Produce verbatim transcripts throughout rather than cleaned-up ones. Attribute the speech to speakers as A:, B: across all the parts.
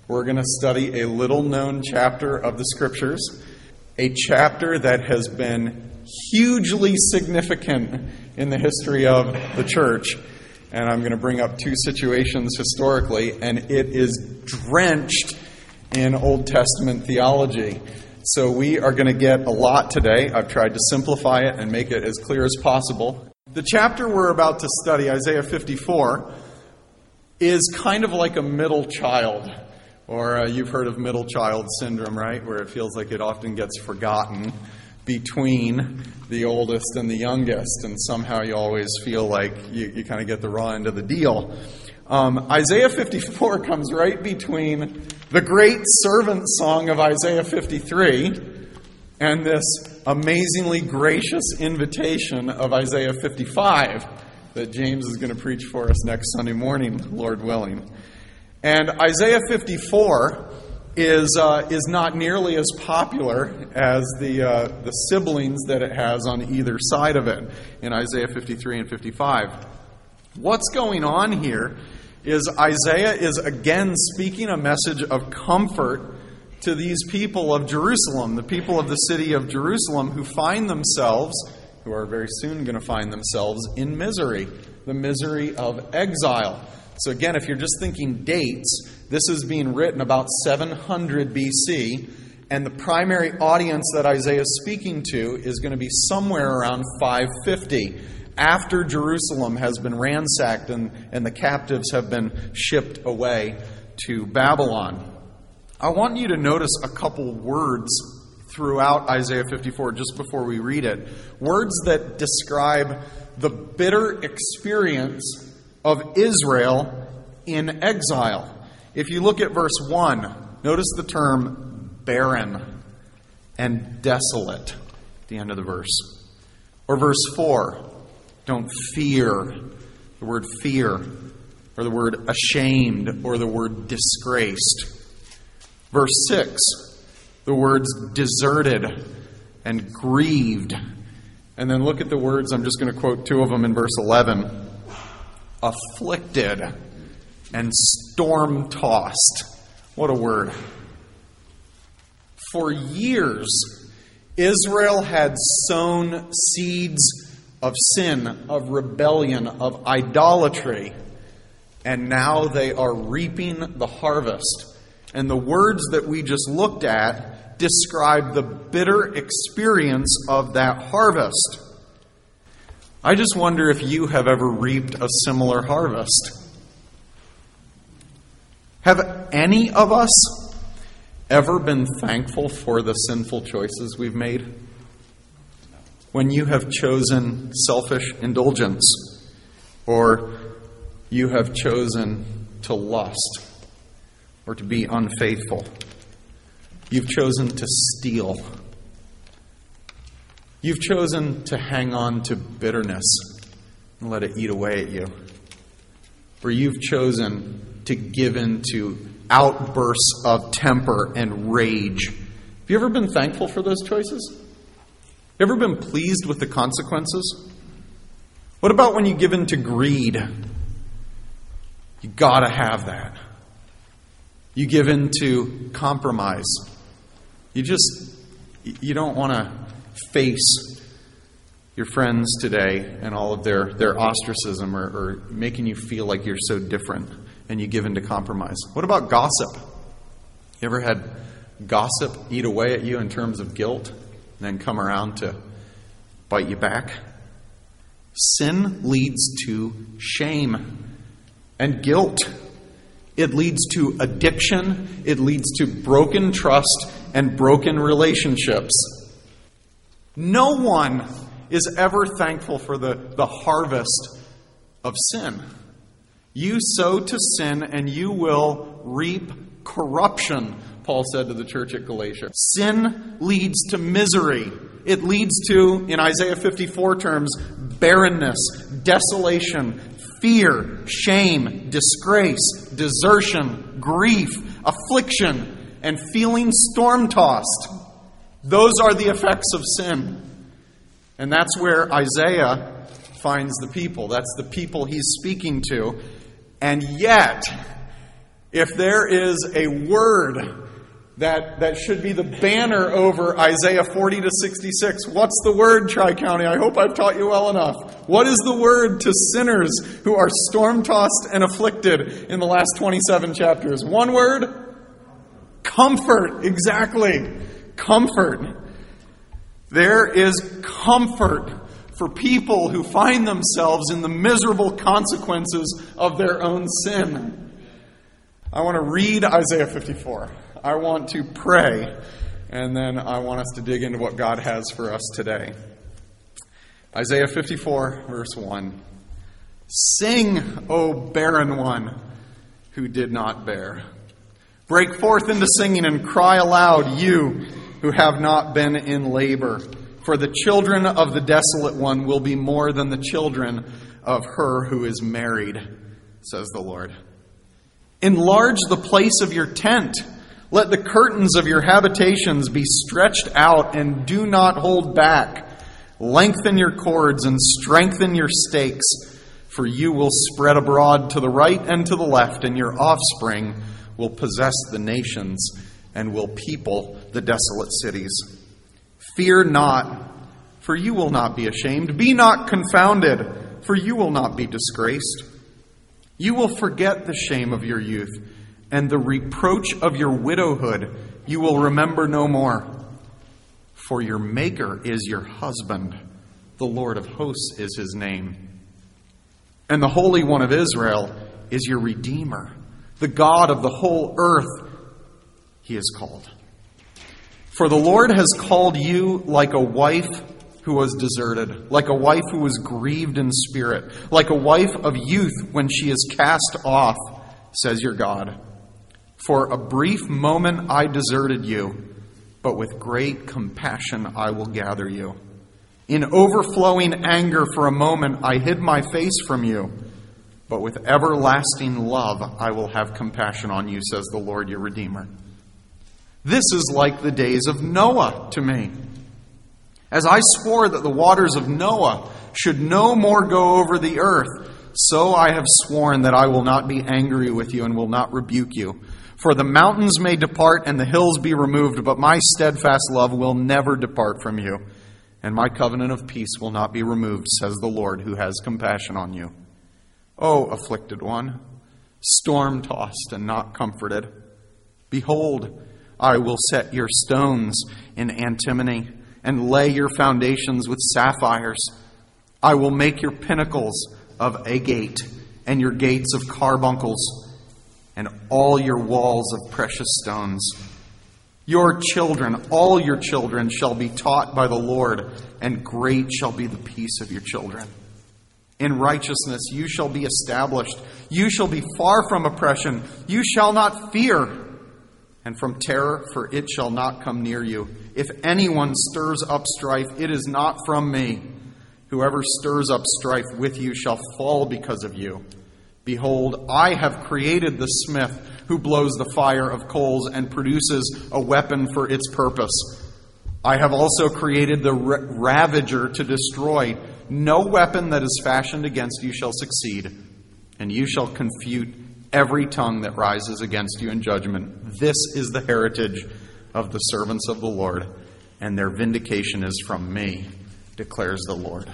A: We're going to study a little-known chapter of the Scriptures, a chapter that has been hugely significant in the history of the church. And I'm going to bring up two situations historically, and it is drenched in Old Testament theology. So we are going to get a lot today. I've tried to simplify it and make it as clear as possible. The chapter we're about to study, Isaiah fifty-four, is kind of like a middle child. Or uh, you've heard of middle child syndrome, right? Where it feels like it often gets forgotten between the oldest and the youngest. And somehow you always feel like you, you kind of get the raw end of the deal. Um, Isaiah fifty-four comes right between the great servant song of Isaiah fifty-three and this amazingly gracious invitation of Isaiah fifty-five that James is going to preach for us next Sunday morning, Lord willing. And Isaiah fifty-four is uh, is not nearly as popular as the uh, the siblings that it has on either side of it in Isaiah fifty-three and fifty-five. What's going on here is Isaiah is again speaking a message of comfort to these people of Jerusalem, the people of the city of Jerusalem who find themselves, who are very soon going to find themselves in misery, the misery of exile. So again, if you're just thinking dates, this is being written about seven hundred B C, and the primary audience that Isaiah is speaking to is going to be somewhere around five fifty, after Jerusalem has been ransacked and, and the captives have been shipped away to Babylon. I want you to notice a couple words throughout Isaiah fifty-four just before we read it. Words that describe the bitter experience of Israel in exile. If you look at verse one, notice the term barren and desolate at the end of the verse. Or verse four, don't fear, the word fear, or the word ashamed, or the word disgraced. Verse six, the words deserted and grieved. And then look at the words, I'm just going to quote two of them in verse eleven. Afflicted and storm-tossed. What a word. For years, Israel had sown seeds of sin, of rebellion, of idolatry, and now they are reaping the harvest. And the words that we just looked at describe the bitter experience of that harvest. I just wonder if you have ever reaped a similar harvest. Have any of us ever been thankful for the sinful choices we've made? When you have chosen selfish indulgence, or you have chosen to lust, or to be unfaithful. You've chosen to steal. You've chosen to hang on to bitterness and let it eat away at you. Or you've chosen to give in to outbursts of temper and rage. Have you ever been thankful for those choices? You ever been pleased with the consequences? What about when you give in to greed? You gotta have that. You give in to compromise. You just, you don't want to face your friends today and all of their, their ostracism or, or making you feel like you're so different, and you give in to compromise. What about gossip? You ever had gossip eat away at you in terms of guilt and then come around to bite you back? Sin leads to shame and guilt. It leads to addiction. It leads to broken trust and broken relationships. No one is ever thankful for the, the harvest of sin. You sow to sin and you will reap corruption, Paul said to the church at Galatia. Sin leads to misery. It leads to, in Isaiah fifty-four terms, barrenness, desolation, fear, shame, disgrace, desertion, grief, affliction, and feeling storm-tossed. Those are the effects of sin. And that's where Isaiah finds the people. That's the people he's speaking to. And yet, If there is a word that, that should be the banner over Isaiah forty to sixty-six, what's the word, Tri-County? I hope I've taught you well enough. What is the word to sinners who are storm-tossed and afflicted in the last twenty-seven chapters? One word? Comfort. Exactly. Comfort. There is comfort for people who find themselves in the miserable consequences of their own sin. I want to read Isaiah fifty-four. I want to pray, and then I want us to dig into what God has for us today. Isaiah fifty-four, verse one. Sing, O barren one who did not bear. Break forth into singing and cry aloud, you who have not been in labor. For the children of the desolate one will be more than the children of her who is married, says the Lord. Enlarge the place of your tent. Let the curtains of your habitations be stretched out and do not hold back. Lengthen your cords and strengthen your stakes, for you will spread abroad to the right and to the left, and your offspring will possess the nations and will people the desolate cities. Fear not, for you will not be ashamed. Be not confounded, for you will not be disgraced. You will forget the shame of your youth, and the reproach of your widowhood you will remember no more. For your Maker is your husband, the Lord of hosts is his name. And the Holy One of Israel is your Redeemer, the God of the whole earth, he is called. For the Lord has called you like a wife who was deserted, like a wife who was grieved in spirit, like a wife of youth when she is cast off, says your God. For a brief moment I deserted you, but with great compassion I will gather you. In overflowing anger for a moment I hid my face from you, but with everlasting love I will have compassion on you, says the Lord your Redeemer. This is like the days of Noah to me. As I swore that the waters of Noah should no more go over the earth, so I have sworn that I will not be angry with you and will not rebuke you. For the mountains may depart and the hills be removed, but my steadfast love will never depart from you, and my covenant of peace will not be removed, says the Lord who has compassion on you. O afflicted one, storm-tossed and not comforted, behold, I will set your stones in antimony and lay your foundations with sapphires. I will make your pinnacles of agate and your gates of carbuncles and all your walls of precious stones. Your children, all your children, shall be taught by the Lord, and great shall be the peace of your children. In righteousness you shall be established. You shall be far from oppression. You shall not fear. And from terror, for it shall not come near you. If anyone stirs up strife, it is not from me. Whoever stirs up strife with you shall fall because of you. Behold, I have created the smith who blows the fire of coals and produces a weapon for its purpose. I have also created the ravager to destroy. No weapon that is fashioned against you shall succeed, and you shall confute every tongue that rises against you in judgment. This is the heritage of the servants of the Lord, and their vindication is from me, declares the Lord.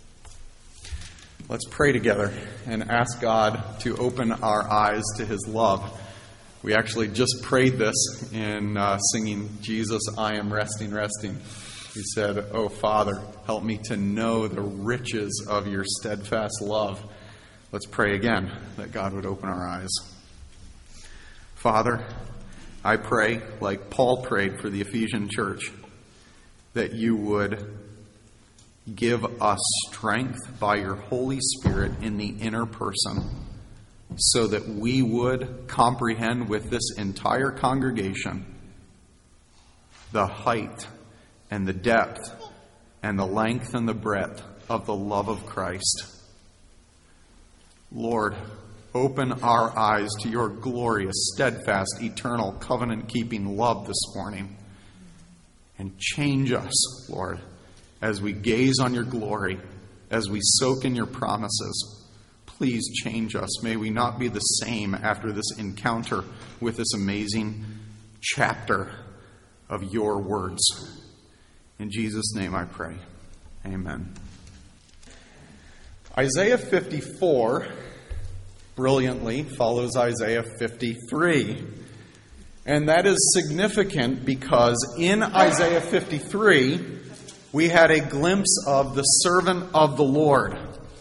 A: Let's pray together and ask God to open our eyes to his love. We actually just prayed this in uh, singing, Jesus, I am resting, resting. He said, Oh, Father, help me to know the riches of your steadfast love. Let's pray again that God would open our eyes. Father, I pray, like Paul prayed for the Ephesian church, that you would give us strength by your Holy Spirit in the inner person, so that we would comprehend with this entire congregation the height and the depth and the length and the breadth of the love of Christ. Lord, open our eyes to your glorious, steadfast, eternal, covenant-keeping love this morning, and change us, Lord, as we gaze on your glory, as we soak in your promises. please change us. May we not be the same after this encounter with this amazing chapter of your words. In Jesus' name I pray. Amen. Isaiah fifty-four brilliantly follows Isaiah fifty-three. And that is significant because in Isaiah fifty-three, we had a glimpse of the servant of the Lord.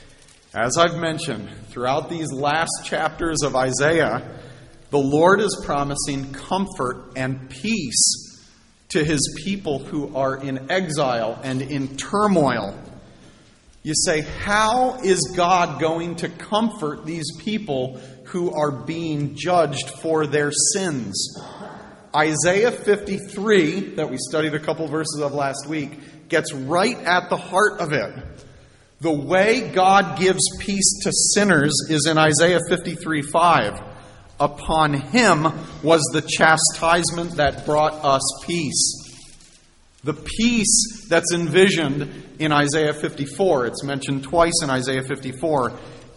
A: As I've mentioned, throughout these last chapters of Isaiah, the Lord is promising comfort and peace to his people who are in exile and in turmoil. You say, how is God going to comfort these people who are being judged for their sins? Isaiah fifty-three, that we studied a couple verses of last week, gets right at the heart of it. The way God gives peace to sinners is in Isaiah fifty-three five. Upon him was the chastisement that brought us peace. The peace that's envisioned in Isaiah fifty-four, it's mentioned twice in Isaiah fifty-four,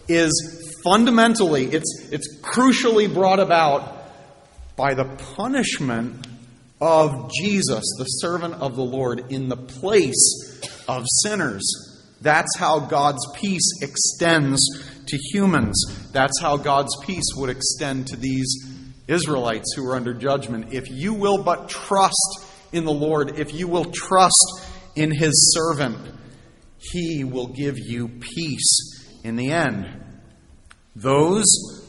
A: is fundamentally, it's, it's crucially brought about by the punishment of Jesus, the servant of the Lord, in the place of sinners. That's how God's peace extends to humans. That's how God's peace would extend to these Israelites who are under judgment. If you will but trust in the Lord, if you will trust in his servant, he will give you peace in the end. Those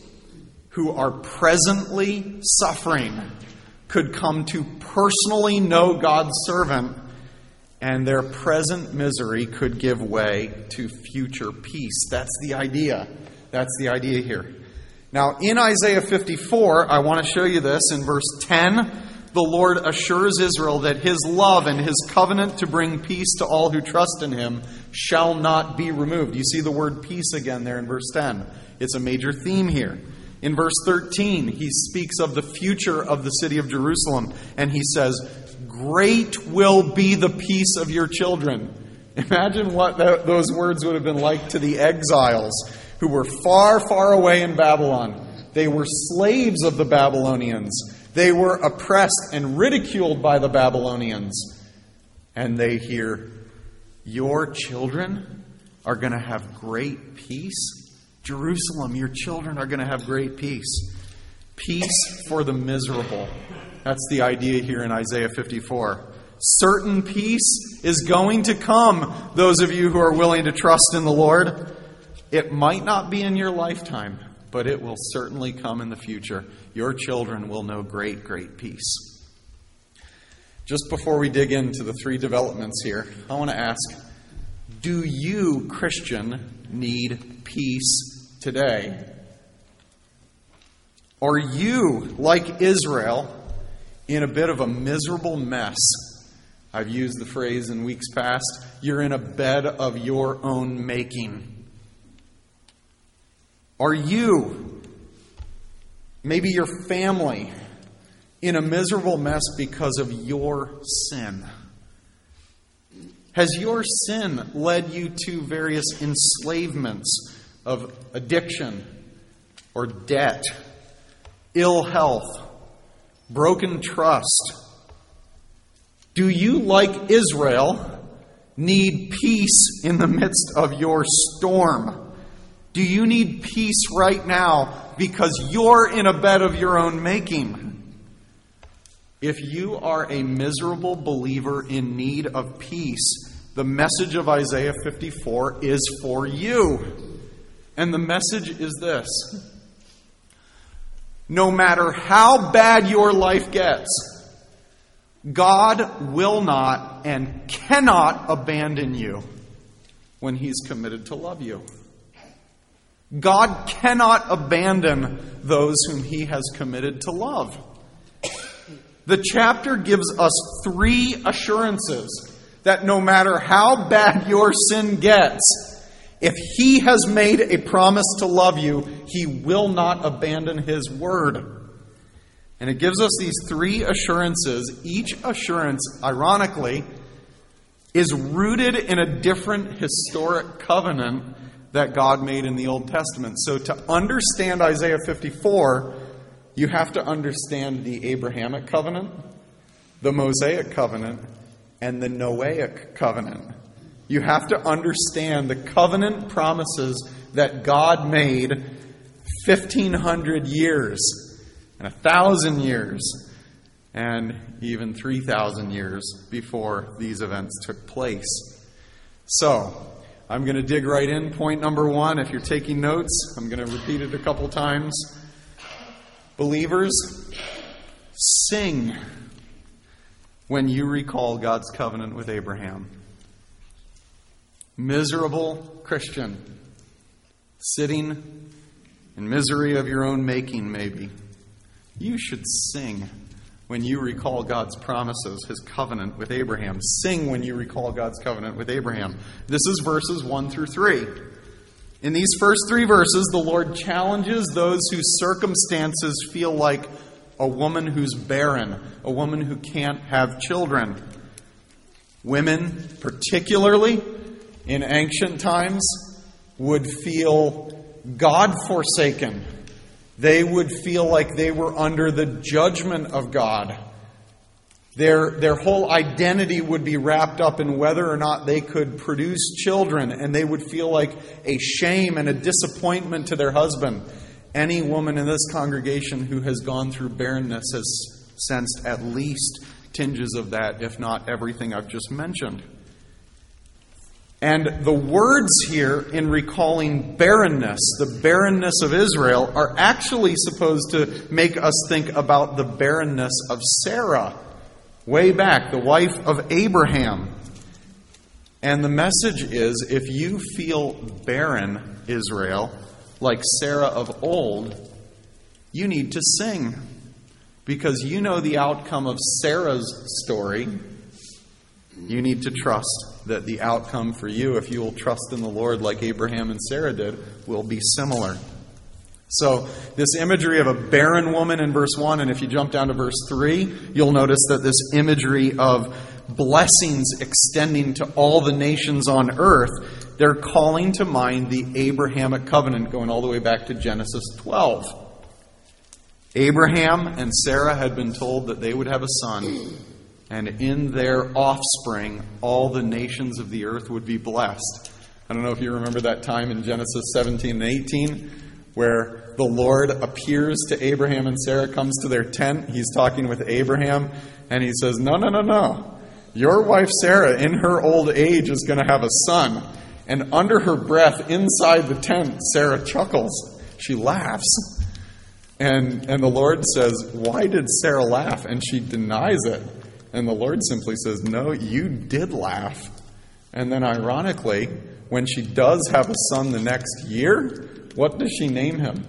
A: who are presently suffering could come to personally know God's servant, and their present misery could give way to future peace. That's the idea. That's the idea here. Now, in Isaiah fifty-four, I want to show you this. In verse ten, the Lord assures Israel that his love and his covenant to bring peace to all who trust in him shall not be removed. You see the word peace again there in verse ten. It's a major theme here. In verse thirteen, he speaks of the future of the city of Jerusalem, and he says, "Great will be the peace of your children." Imagine what th- those words would have been like to the exiles who were far, far away in Babylon. They were slaves of the Babylonians. They were oppressed and ridiculed by the Babylonians. And they hear, your children are going to have great peace. Jerusalem, your children are going to have great peace. Peace for the miserable. That's the idea here in Isaiah fifty-four. Certain peace is going to come, those of you who are willing to trust in the Lord. It might not be in your lifetime, but it will certainly come in the future. Your children will know great, great peace. Just before we dig into the three developments here, I want to ask, do you, Christian, need peace today? Are you, like Israel, in a bit of a miserable mess? I've used the phrase in weeks past, you're in a bed of your own making. Are you, maybe your family, in a miserable mess because of your sin? Has your sin led you to various enslavements of addiction or debt, ill health, broken trust? Do you, like Israel, need peace in the midst of your storm? Do you need peace right now because you're in a bed of your own making? If you are a miserable believer in need of peace, the message of Isaiah fifty-four is for you. And the message is this: no matter how bad your life gets, God will not and cannot abandon you when He's committed to love you. God cannot abandon those whom He has committed to love. The chapter gives us three assurances that no matter how bad your sin gets, if He has made a promise to love you, He will not abandon His word. And it gives us these three assurances. Each assurance, ironically, is rooted in a different historic covenant that God made in the Old Testament. So to understand Isaiah fifty-four, you have to understand the Abrahamic covenant, the Mosaic covenant, and the Noahic covenant. You have to understand the covenant promises that God made fifteen hundred years and one thousand years and even three thousand years before these events took place. So, I'm going to dig right in. Point number one, if you're taking notes, I'm going to repeat it a couple times. Believers, sing when you recall God's covenant with Abraham. Miserable Christian, sitting in misery of your own making, maybe, you should sing when you recall God's promises, His covenant with Abraham. Sing when you recall God's covenant with Abraham. This is verses one through three. In these first three verses, the Lord challenges those whose circumstances feel like a woman who's barren, a woman who can't have children. Women, particularly in ancient times, would feel God-forsaken. They would feel like they were under the judgment of God. Their, their whole identity would be wrapped up in whether or not they could produce children, and they would feel like a shame and a disappointment to their husband. Any woman in this congregation who has gone through barrenness has sensed at least tinges of that, if not everything I've just mentioned. And the words here in recalling barrenness, the barrenness of Israel, are actually supposed to make us think about the barrenness of Sarah, way back, the wife of Abraham. And the message is, if you feel barren, Israel, like Sarah of old, you need to sing. Because you know the outcome of Sarah's story. You need to trust that the outcome for you, if you will trust in the Lord like Abraham and Sarah did, will be similar. So, this imagery of a barren woman in verse one, and if you jump down to verse three, you'll notice that this imagery of blessings extending to all the nations on earth, they're calling to mind the Abrahamic covenant going all the way back to Genesis twelve. Abraham and Sarah had been told that they would have a son, and in their offspring, all the nations of the earth would be blessed. I don't know if you remember that time in Genesis seventeen and eighteen, where the Lord appears to Abraham and Sarah, comes to their tent. He's talking with Abraham, and he says, no, no, no, no. Your wife Sarah, in her old age, is going to have a son. And under her breath, inside the tent, Sarah chuckles. She laughs. And, and the Lord says, why did Sarah laugh? And she denies it. And the Lord simply says, no, you did laugh. And then ironically, when she does have a son the next year, what does she name him?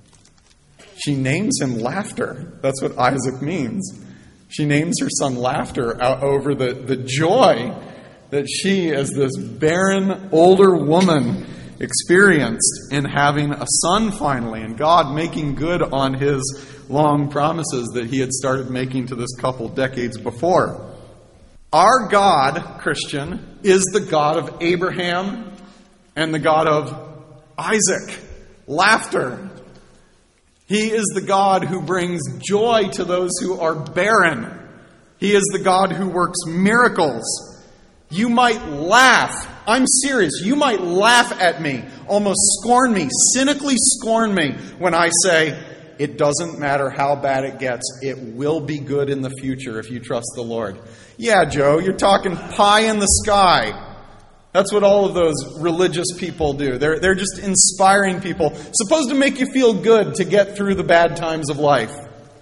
A: She names him Laughter. That's what Isaac means. She names her son Laughter out over the, the joy that she, as this barren older woman, experienced in having a son finally, and God making good on His long promises that He had started making to this couple decades before. Our God, Christian, is the God of Abraham and the God of Isaac. Laughter. He is the God who brings joy to those who are barren. He is the God who works miracles. You might laugh. I'm serious. You might laugh at me, almost scorn me, cynically scorn me when I say, it doesn't matter how bad it gets. It will be good in the future if you trust the Lord. Yeah, Joe, you're talking pie in the sky. That's what all of those religious people do. They're, they're just inspiring people, supposed to make you feel good to get through the bad times of life.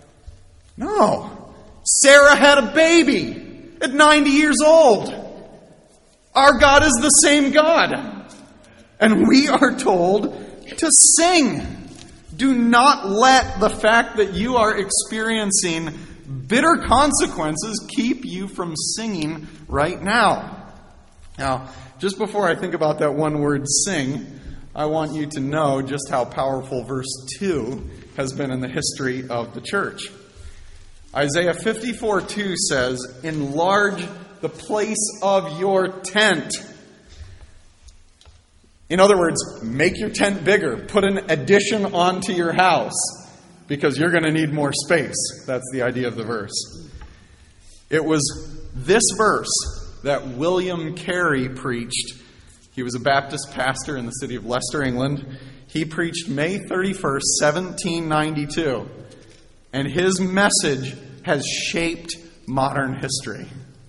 A: No. Sarah had a baby at ninety years old. Our God is the same God. And we are told to sing. Do not let the fact that you are experiencing bitter consequences keep you from singing right now. Now, just before I think about that one word, sing, I want you to know just how powerful verse two has been in the history of the church. Isaiah fifty-four two says, enlarge the place of your tent. In other words, make your tent bigger. Put an addition onto your house because you're going to need more space. That's the idea of the verse. It was this verse that William Carey preached. He was a Baptist pastor in the city of Leicester, England. He preached May thirty-first, seventeen ninety-two. And his message has shaped modern history.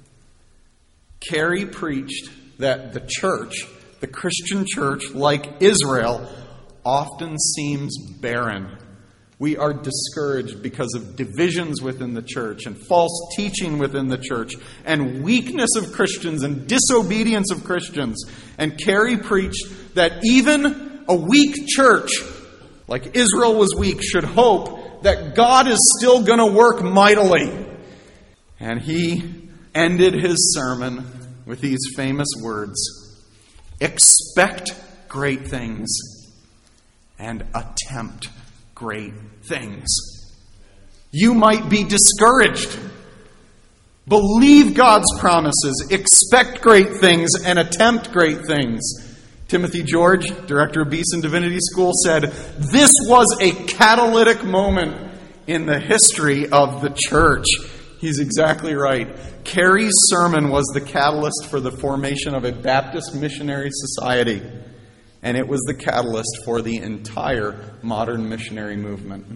A: Carey preached that the church, the Christian church, like Israel, often seems barren. We are discouraged because of divisions within the church and false teaching within the church and weakness of Christians and disobedience of Christians. And Carey preached that even a weak church, like Israel was weak, should hope that God is still going to work mightily. And he ended his sermon with these famous words: expect great things and attempt great things. You might be discouraged. Believe God's promises, expect great things, and attempt great things. Timothy George, director of Beeson Divinity School, said, this was a catalytic moment in the history of the church. He's exactly right. Carey's sermon was the catalyst for the formation of a Baptist missionary society. And it was the catalyst for the entire modern missionary movement.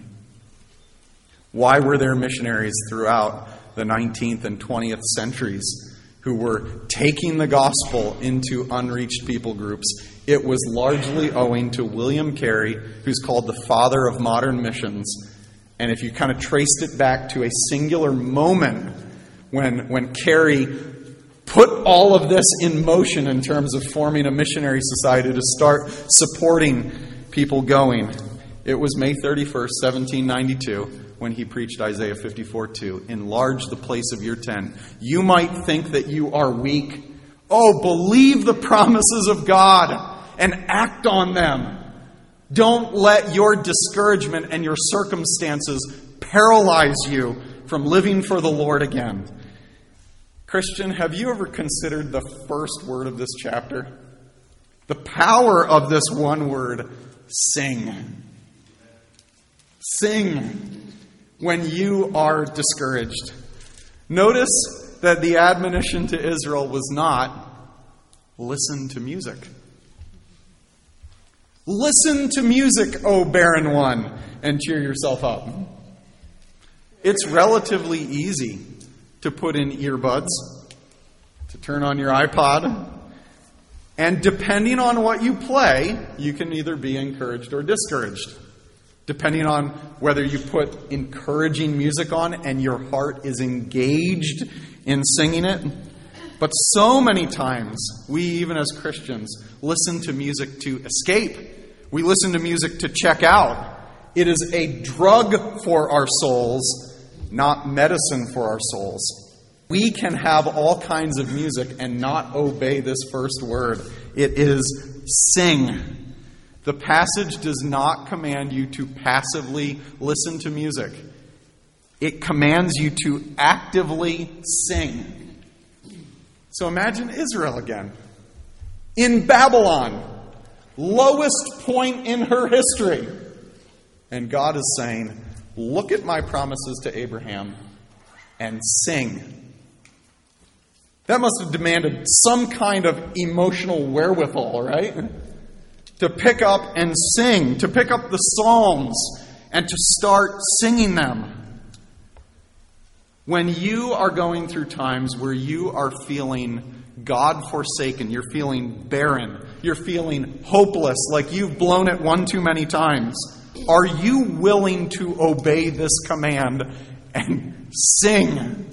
A: Why were there missionaries throughout the nineteenth and twentieth centuries who were taking the gospel into unreached people groups? It was largely owing to William Carey, who's called the father of modern missions. And if you kind of traced it back to a singular moment when, when Carey put all of this in motion in terms of forming a missionary society to start supporting people going. It was May thirty-first, seventeen ninety-two, when he preached Isaiah fifty-four two. Enlarge the place of your tent. You might think that you are weak. Oh, believe the promises of God and act on them. Don't let your discouragement and your circumstances paralyze you from living for the Lord again. Christian, have you ever considered the first word of this chapter? The power of this one word, sing. Sing when you are discouraged. Notice that the admonition to Israel was not, listen to music. Listen to music, O barren one, and cheer yourself up. It's relatively easy to put in earbuds, to turn on your iPod, and depending on what you play, you can either be encouraged or discouraged. Depending on whether you put encouraging music on and your heart is engaged in singing it. But so many times, we, even as Christians, listen to music to escape. We listen to music to check out. It is a drug for our souls, not medicine for our souls. We can have all kinds of music and not obey this first word. It is sing. The passage does not command you to passively listen to music. It commands you to actively sing. So imagine Israel again. In Babylon, lowest point in her history. And God is saying, look at my promises to Abraham and sing. That must have demanded some kind of emotional wherewithal, right? To pick up and sing, to pick up the Psalms and to start singing them. When you are going through times where you are feeling God-forsaken, you're feeling barren, you're feeling hopeless, like you've blown it one too many times, are you willing to obey this command and sing?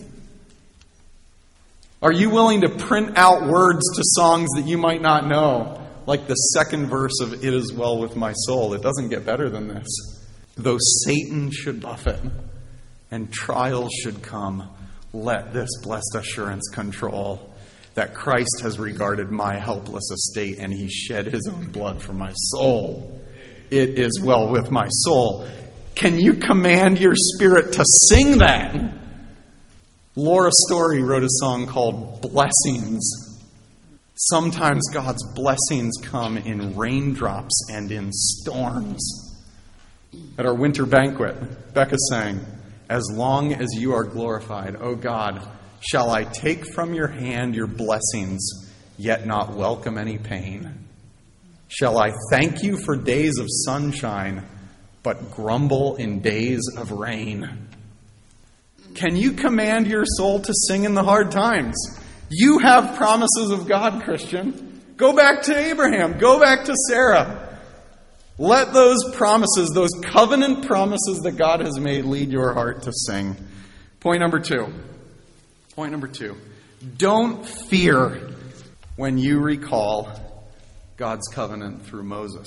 A: Are you willing to print out words to songs that you might not know? Like the second verse of It Is Well With My Soul. It doesn't get better than this. Though Satan should buffet and trials should come, let this blessed assurance control that Christ has regarded my helpless estate and he shed his own blood for my soul. It is well with my soul. Can you command your spirit to sing that? Laura Story wrote a song called Blessings. Sometimes God's blessings come in raindrops and in storms. At our winter banquet, Becca sang, "As long as you are glorified, O God, shall I take from your hand your blessings, yet not welcome any pain? Shall I thank you for days of sunshine, but grumble in days of rain?" Can you command your soul to sing in the hard times? You have promises of God, Christian. Go back to Abraham. Go back to Sarah. Let those promises, those covenant promises that God has made, lead your heart to sing. Point number two. Point number two. Don't fear when you recall God's covenant through Moses.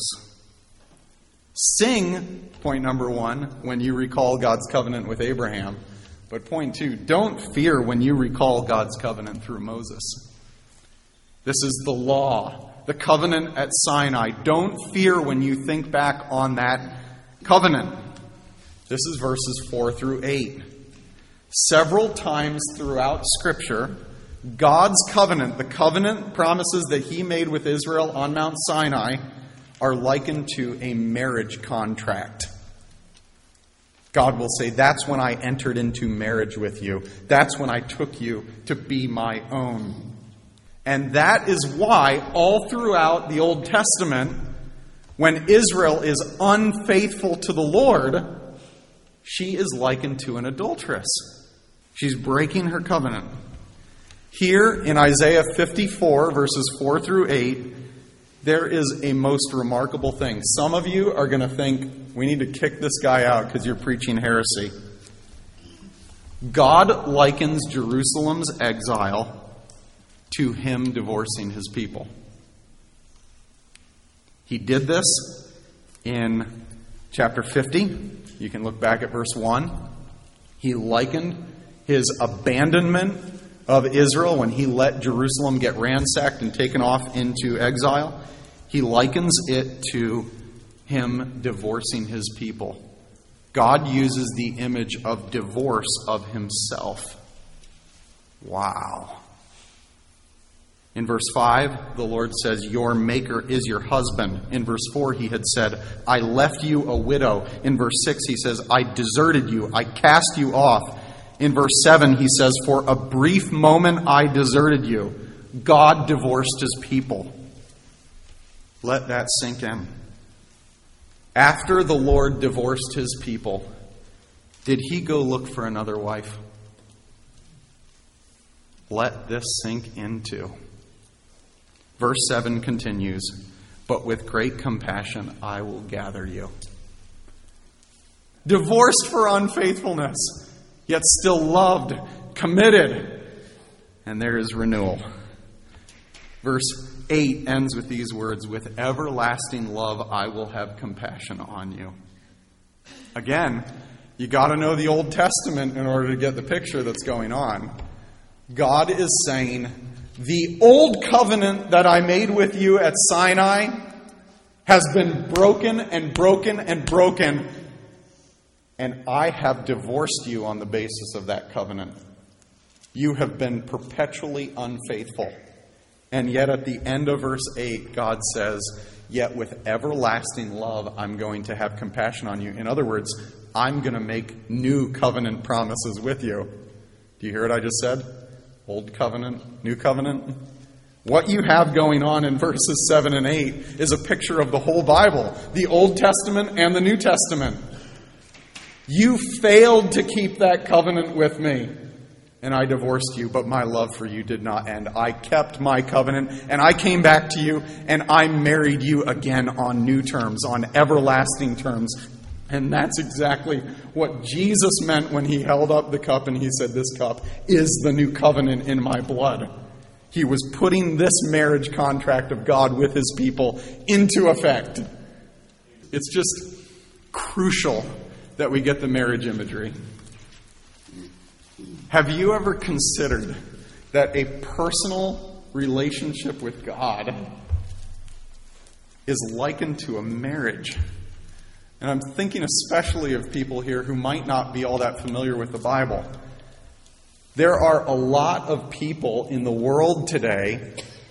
A: Sing, point number one, when you recall God's covenant with Abraham. But point two, don't fear when you recall God's covenant through Moses. This is the law, the covenant at Sinai. Don't fear when you think back on that covenant. This is verses four through eight. Several times throughout Scripture, God's covenant, the covenant promises that He made with Israel on Mount Sinai, are likened to a marriage contract. God will say, "That's when I entered into marriage with you. That's when I took you to be my own." And that is why all throughout the Old Testament, when Israel is unfaithful to the Lord, she is likened to an adulteress. She's breaking her covenant. Here in Isaiah fifty-four, verses four through eight, there is a most remarkable thing. Some of you are going to think, we need to kick this guy out because you're preaching heresy. God likens Jerusalem's exile to Him divorcing His people. He did this in chapter fifty. You can look back at verse one. He likened His abandonment of Israel when He let Jerusalem get ransacked and taken off into exile. He likens it to Him divorcing His people. God uses the image of divorce of Himself. Wow. In verse five, the Lord says, "Your Maker is your husband." In verse four, He had said, "I left you a widow." In verse six, He says, "I deserted you. I cast you off." In verse seven, He says, "For a brief moment I deserted you." God divorced His people. Let that sink in. After the Lord divorced His people, did He go look for another wife? Let this sink into. Verse seven continues, "But with great compassion I will gather you." Divorced for unfaithfulness, yet still loved, committed, and there is renewal. Verse eight ends with these words, "With everlasting love I will have compassion on you." Again, you got to know the Old Testament in order to get the picture that's going on. God is saying, the old covenant that I made with you at Sinai has been broken and broken and broken, and I have divorced you on the basis of that covenant. You have been perpetually unfaithful. And yet at the end of verse eight, God says, "Yet with everlasting love, I'm going to have compassion on you." In other words, I'm going to make new covenant promises with you. Do you hear what I just said? Old covenant, new covenant. What you have going on in verses seven and eight is a picture of the whole Bible, the Old Testament and the New Testament. You failed to keep that covenant with me, and I divorced you, but my love for you did not end. I kept my covenant, and I came back to you, and I married you again on new terms, on everlasting terms. And that's exactly what Jesus meant when He held up the cup and He said, "This cup is the new covenant in my blood." He was putting this marriage contract of God with His people into effect. It's just crucial that we get the marriage imagery. Have you ever considered that a personal relationship with God is likened to a marriage? And I'm thinking especially of people here who might not be all that familiar with the Bible. There are a lot of people in the world today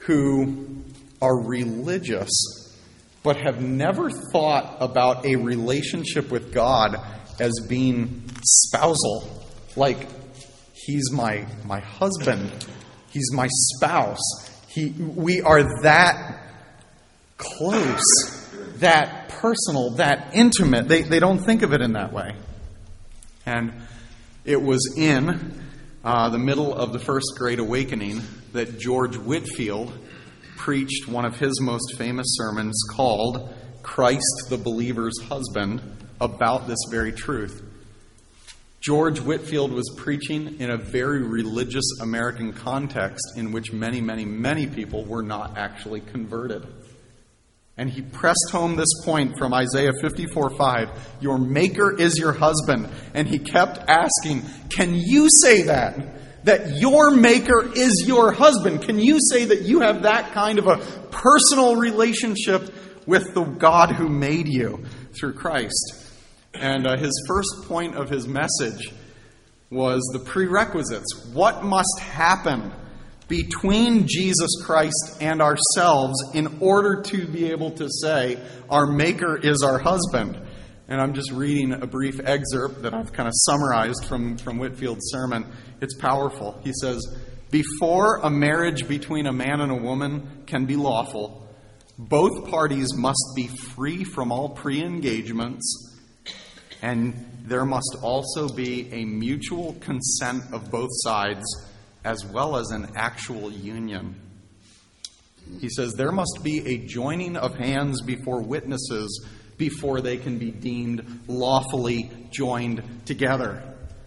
A: who are religious but have never thought about a relationship with God as being spousal. Like, he's my my husband, he's my spouse. He, we are that close, that personal, that intimate. They, they don't think of it in that way. And it was in uh, the middle of the First Great Awakening that George Whitefield preached one of his most famous sermons called Christ the Believer's Husband, about this very truth. George Whitefield was preaching in a very religious American context in which many, many, many people were not actually converted. And he pressed home this point from Isaiah fifty-four five, your maker is your husband. And he kept asking, can you say that? That your maker is your husband? Can you say that you have that kind of a personal relationship with the God who made you through Christ? And uh, his first point of his message was the prerequisites. What must happen between Jesus Christ and ourselves in order to be able to say our Maker is our husband? And I'm just reading a brief excerpt that I've kind of summarized from, from Whitefield's sermon. It's powerful. He says, before a marriage between a man and a woman can be lawful, both parties must be free from all pre-engagements, and there must also be a mutual consent of both sides, as well as an actual union. He says there must be a joining of hands before witnesses before they can be deemed lawfully joined together.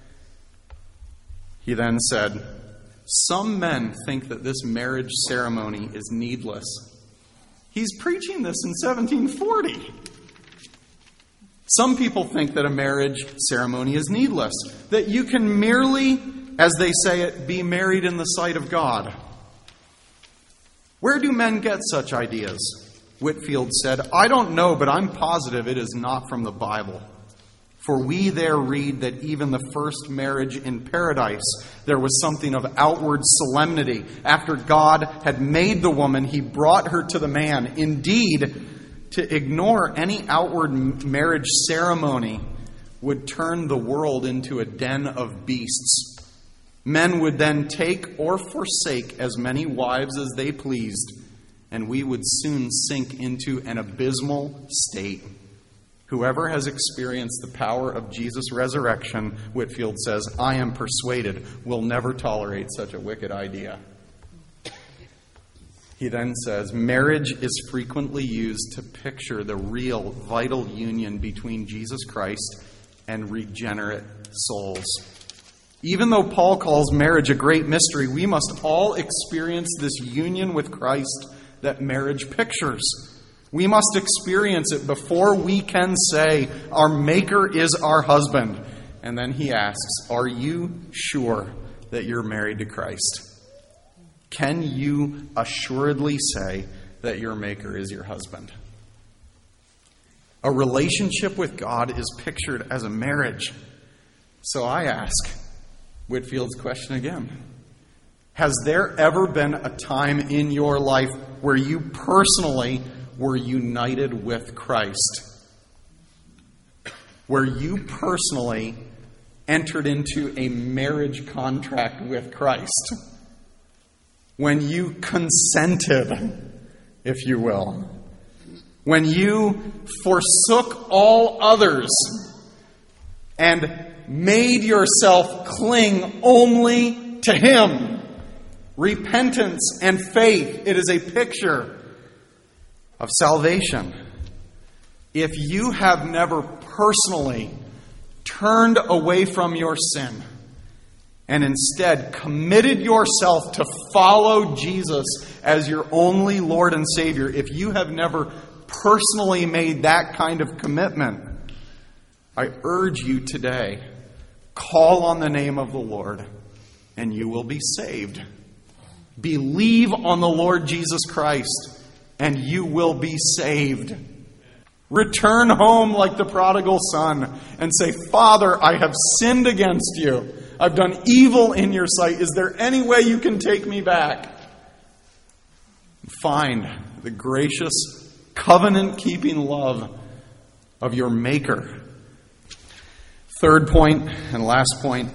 A: He then said, some men think that this marriage ceremony is needless. He's preaching this in seventeen forty. Some people think that a marriage ceremony is needless, that you can merely, as they say it, be married in the sight of God. Where do men get such ideas? Whitefield said, I don't know, but I'm positive it is not from the Bible. For we there read that even the first marriage in paradise, there was something of outward solemnity. After God had made the woman, he brought her to the man. Indeed, to ignore any outward marriage ceremony would turn the world into a den of beasts. Men would then take or forsake as many wives as they pleased, and we would soon sink into an abysmal state. Whoever has experienced the power of Jesus' resurrection, Whitefield says, I am persuaded, will never tolerate such a wicked idea. He then says, marriage is frequently used to picture the real, vital union between Jesus Christ and regenerate souls. Even though Paul calls marriage a great mystery, we must all experience this union with Christ that marriage pictures. We must experience it before we can say, our Maker is our husband. And then he asks, are you sure that you're married to Christ? Can you assuredly say that your Maker is your husband? A relationship with God is pictured as a marriage. So I ask Whitefield's question again. Has there ever been a time in your life where you personally were united with Christ? Where you personally entered into a marriage contract with Christ? When you consented, if you will. When you forsook all others and made yourself cling only to Him. Repentance and faith, it is a picture of salvation. If you have never personally turned away from your sin and instead committed yourself to follow Jesus as your only Lord and Savior, if you have never personally made that kind of commitment, I urge you today, call on the name of the Lord and you will be saved. Believe on the Lord Jesus Christ and you will be saved. Return home like the prodigal son and say, Father, I have sinned against you. I've done evil in your sight. Is there any way you can take me back? find the gracious, covenant-keeping love of your Maker. Third point and last point,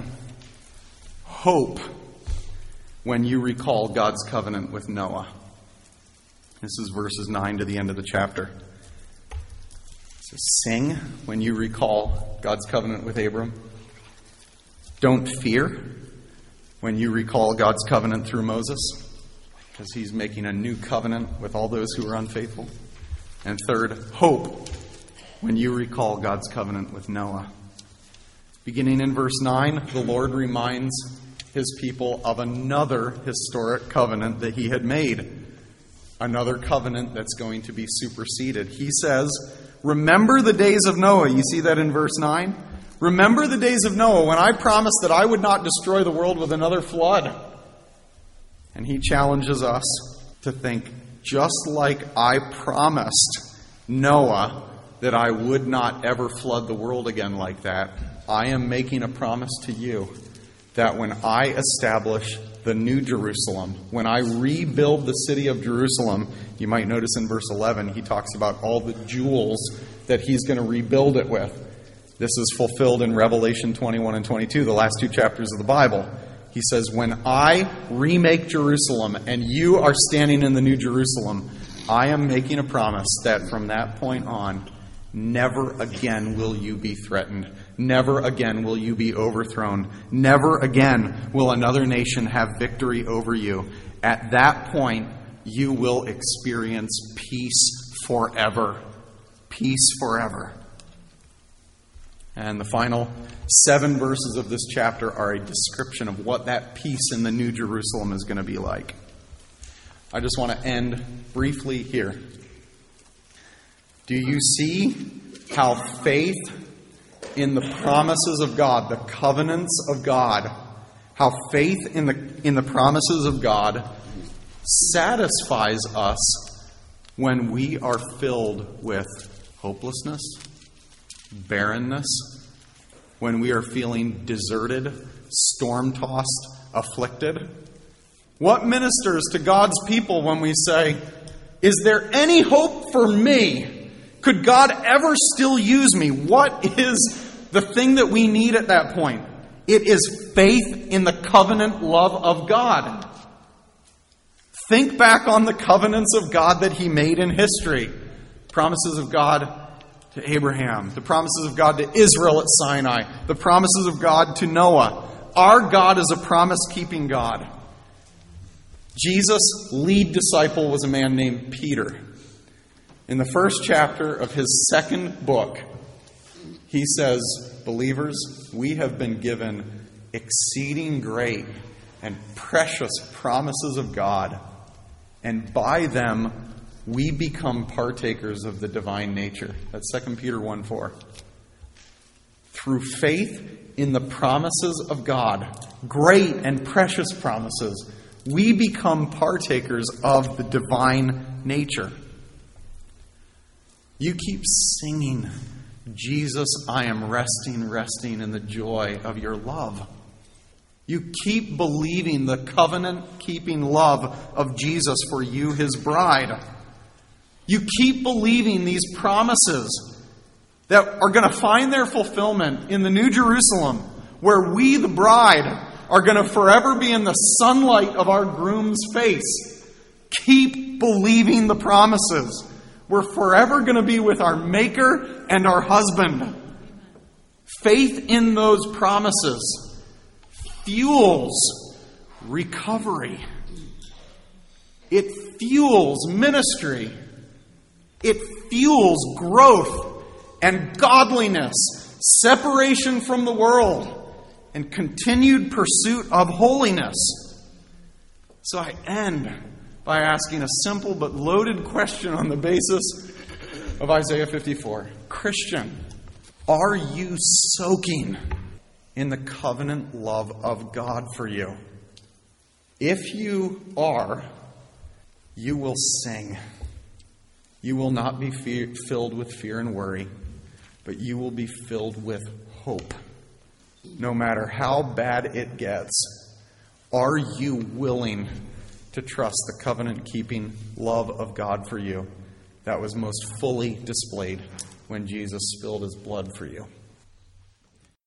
A: hope when you recall God's covenant with Noah. This is verses nine to the end of the chapter. It says, sing when you recall God's covenant with Abram. Don't fear when you recall God's covenant through Moses, because he's making a new covenant with all those who are unfaithful. And third, hope when you recall God's covenant with Noah. Beginning in verse nine, the Lord reminds his people of another historic covenant that he had made. Another covenant that's going to be superseded. He says, remember the days of Noah. You see that in verse nine? Remember the days of Noah when I promised that I would not destroy the world with another flood. And he challenges us to think, just like I promised Noah that I would not ever flood the world again like that, I am making a promise to you that when I establish the new Jerusalem, when I rebuild the city of Jerusalem, you might notice in verse eleven, he talks about all the jewels that he's going to rebuild it with. This is fulfilled in Revelation twenty-one and twenty-two, the last two chapters of the Bible. He says, when I remake Jerusalem and you are standing in the new Jerusalem, I am making a promise that from that point on, never again will you be threatened. Never again will you be overthrown. Never again will another nation have victory over you. At that point, you will experience peace forever. Peace forever. And the final seven verses of this chapter are a description of what that peace in the New Jerusalem is going to be like. I just want to end briefly here. Do you see how faith in the promises of God, the covenants of God, how faith in the in the promises of God satisfies us when we are filled with hopelessness, barrenness, when we are feeling deserted, storm-tossed, afflicted? What ministers to God's people when we say, is there any hope for me? Could God ever still use me? What is the thing that we need at that point? It is faith in the covenant love of God. Think back on the covenants of God that he made in history. Promises of God to Abraham, the promises of God to Israel at Sinai, the promises of God to Noah. Our God is a promise-keeping God. Jesus' lead disciple was a man named Peter. In the first chapter of his second book, he says, believers, we have been given exceeding great and precious promises of God, and by them we become partakers of the divine nature. That's Second Peter one four. Through faith in the promises of God, great and precious promises, we become partakers of the divine nature. You keep singing, Jesus, I am resting, resting in the joy of your love. You keep believing the covenant-keeping love of Jesus for you, his bride. You keep believing these promises that are going to find their fulfillment in the New Jerusalem, where we, the bride, are going to forever be in the sunlight of our groom's face. Keep believing the promises. We're forever going to be with our Maker and our husband. Faith in those promises fuels recovery. It fuels ministry. It fuels growth and godliness, separation from the world, and continued pursuit of holiness. So I end by asking a simple but loaded question on the basis of Isaiah fifty-four. Christian, are you soaking in the covenant love of God for you? If you are, you will sing. You will not be fear, filled with fear and worry, but you will be filled with hope. No matter how bad it gets, are you willing to trust the covenant-keeping love of God for you that was most fully displayed when Jesus spilled his blood for you.